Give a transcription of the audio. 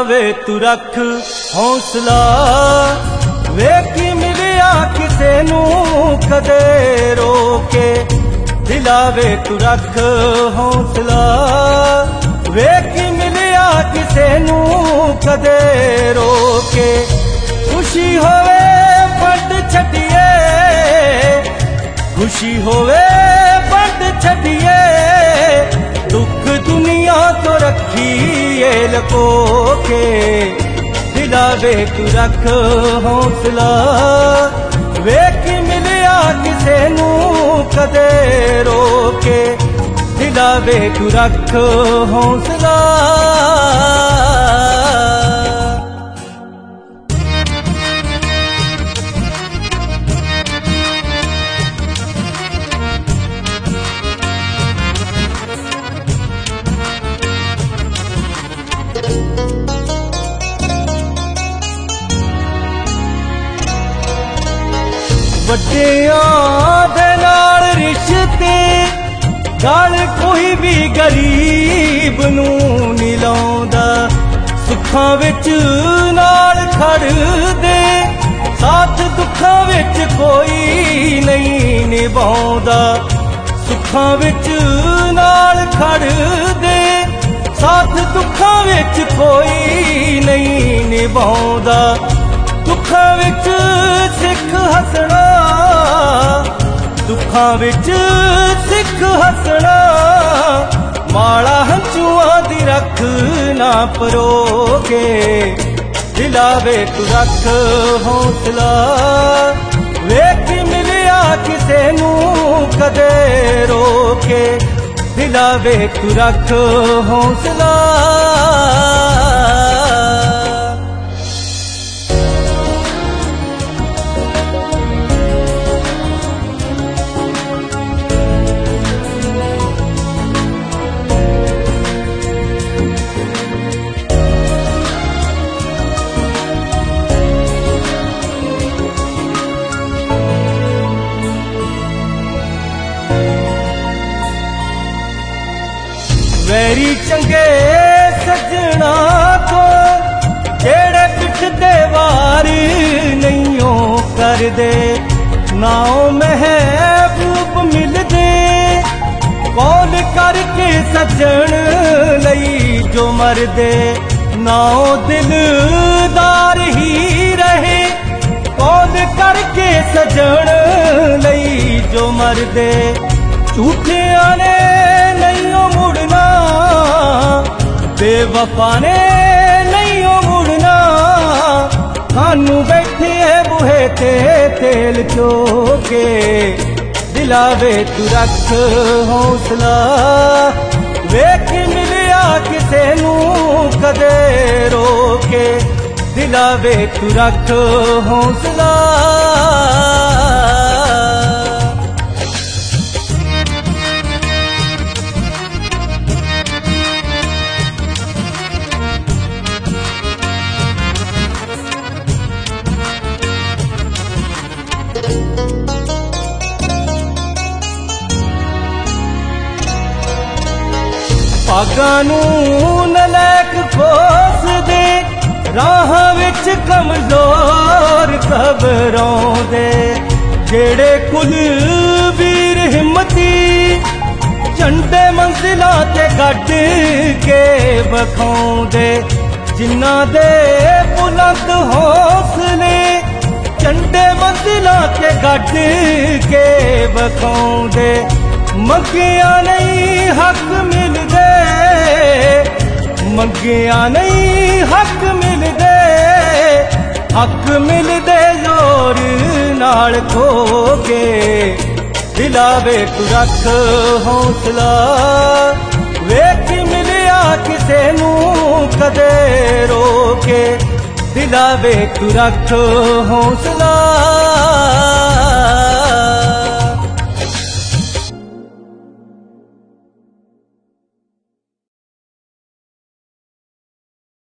वे तू रख हौसला, वेखी मिलिया किसे नू कदे रोके। दिला वे तू रख हौसला, वेखी मिलिया किसे नू कदे रोके। खुशी होवे वंड छड्डिए, खुशी होवे वंड छड्डिए, दुख दुनिया तो रखिए लको के। दिला वे तू रख हौसला, वेख मिलिया किसे नू कदे रोके। दिला वे तू रख हौसला। ਵੱਡਿਆਂ ਦੇ ਨਾਲ ਰਿਸ਼ਤੇ, ਗਲ ਕੋਈ ਵੀ ਗਰੀਬ ਨੂੰ ਨਹੀਂ ਲਾਉਂਦਾ। ਸੁੱਖਾਂ ਵਿੱਚ ਨਾਲ ਖੜਦੇ, ਸਾਥ ਦੁੱਖਾਂ ਵਿੱਚ ਕੋਈ ਨਹੀਂ ਨਿਭਾਉਂਦਾ। ਸੁੱਖਾਂ ਵਿੱਚ ਨਾਲ ਖੜਦੇ, ਸਾਥ ਦੁੱਖਾਂ ਵਿੱਚ ਕੋਈ ਨਹੀਂ ਨਿਭਾਉਂਦਾ। ਦੁੱਖਾਂ ਵਿੱਚ ਸਿੱਖ ਹੱਸਣਾ, ਦੁੱਖਾਂ ਵਿੱਚ ਸਿੱਖ ਹੱਸਣਾ, ਮਾਲਾ ਹੰਝੂਆਂ ਦੀ ਰੱਖ ਨਾ ਪਰੋਗੇ। ਦਿਲਾ ਵੇ ਤੂੰ ਰੱਖ ਹੌਸਲਾ, ਵੇਖ ਮਿਲਿਆ ਕਿਸੇ ਨੂੰ ਕਦੇ ਰੋਕੇ। ਦਿਲਾ ਵੇ ਤੂੰ ਰੱਖ ਹੌਸਲਾ। ਵੈਰੀ ਚੰਗੇ ਸੱਜਣਾ ਤੋਂ ਜਿਹੜੇ ਪਿੱਠ ਤੇ ਵਾਰ ਨਹੀਂਓ ਕਰਦੇ। ਨਾਉ ਮਹਿਬੂਬ ਮਿਲਦੇ ਕੌਲ ਕਰਕੇ ਸੱਜਣ ਲਈ ਜੋ ਮਰਦੇ। ਨਾਉ ਦਿਲਦਾਰ ਹੀ ਰਹੇ ਕੌਲ ਕਰਕੇ ਸੱਜਣ ਲਈ ਜੋ ਮਰਦੇ। ਝੂਠਿਆਂ ਨੇ ਨਹੀਂਓ ਮੁੜਨਾ, ਬੇਵਫਾ ਨੇ ਨਹੀਂਓ ਮੁੜਨਾ। ਸਾਨੂੰ ਬੈਠੇ ਬੂਹੇ ਤੇ ਤੇਲ ਚੋਕੇ। ਦਿਲਾ ਵੇ ਤੂੰ ਰੱਖ ਹੌਸਲਾ, ਵੇਖ ਮਿਲਿਆ ਕਿਸੇ ਨੂੰ ਕਦੇ ਰੋਕੇ। ਦਿਲਾ ਵੇ ਤੂੰ ਰੱਖ ਹੌਸਲਾ। ਭਾਗਾਂ ਨੂੰ ਨਲਾਇਕ ਖੋਸਦੇ, ਰਾਹਾਂ ਵਿੱਚ ਕਮਜ਼ੋਰ ਘਬਰਾਉਂਦੇ। ਜਿਹੜੇ ਕੁਲ ਵੀਰ ਹਿੰਮਤੀ, ਝੰਡੇ ਮੰਜ਼ਿਲਾਂ ਤੇ ਗੱਡ ਕੇ ਵਿਖਾਉਂਦੇ। ਜਿਨ੍ਹਾਂ ਦੇ ਬੁਲੰਦ ਹੌਸਲੇ, ਝੰਡੇ ਮੰਜ਼ਿਲਾਂ ਤੇ ਗੱਡ ਕੇ ਵਿਖਾਉਂਦੇ। ਮੰਗਿਆ ਨਹੀਂ ਹੱਕ ਮਿਲਦੇ, ਮੰਗਿਆ ਨਹੀਂ ਹੱਕ ਮਿਲਦੇ। ਹੱਕ ਮਿਲਦੇ ਜ਼ੋਰ ਨਾਲ ਖੋ ਕੇ। ਦਿਲਾ ਵੇ ਤੂੰ ਰੱਖ ਹੌਸਲਾ, ਵੇਖ ਮਿਲਿਆ ਕਿਸੇ ਨੂੰ ਕਦੇ ਰੋਕੇ। ਦਿਲਾ ਵੇ ਤੂੰ ਰੱਖ ਹੌਸਲਾ।